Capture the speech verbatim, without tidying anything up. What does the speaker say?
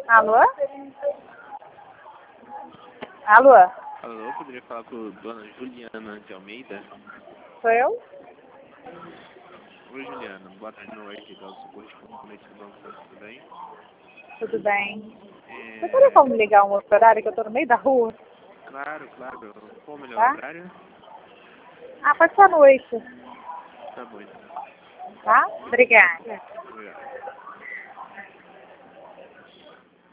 Alô? Alô? Alô, poderia falar com a dona Juliana de Almeida? Sou eu? Oi, Juliana. Boa tarde, meu é aqui, do suporte compromisso do banco, tudo bem? Tudo bem. É... Você teria como ligar um outro horário que eu tô no meio da rua? Claro, claro. Qual o melhor Tá? horário? Ah, pode ser à noite. Tá bom, então. Tá? Obrigada. Obrigado.